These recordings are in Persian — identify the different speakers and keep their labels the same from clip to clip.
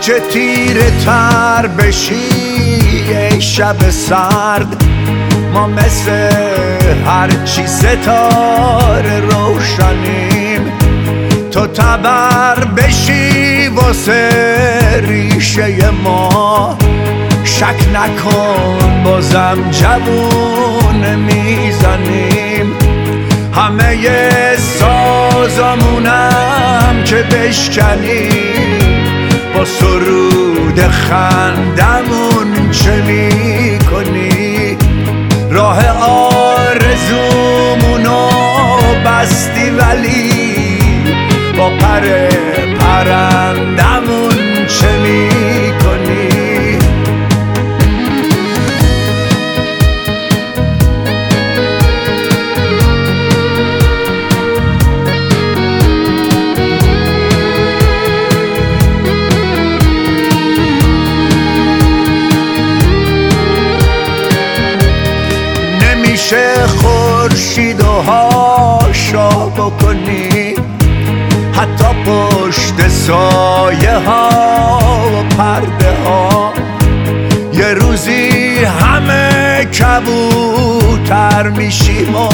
Speaker 1: چه تیره تر بشی ای شب سرد، ما مثل هرچی ستاره روشنیم. تو تبر بشی واسه ریشه ما، شک نکن بازم جوون میزنیم. همه سازمونم که بشکنیم، با سرود خندمون چه میکنی؟ راه آرزومونو بستی ولی با پر پرندمون چه میکنی؟ نمیشه خورشید و هاشا بکنی، حتی پشت سایه ها و پرده ها. یه روزی همه کبوتر میشیم و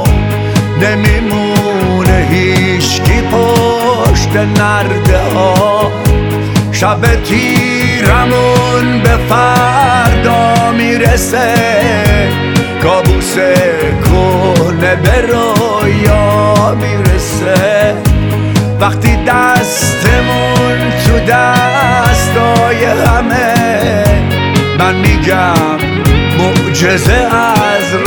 Speaker 1: نمیمونه هیچکی پشت نرده ها. شب تیرمون به فردا میرسه، کابوس کهنه به رویا میرسه. وقتی دستمون تو دستای همه، من میگم معجزه از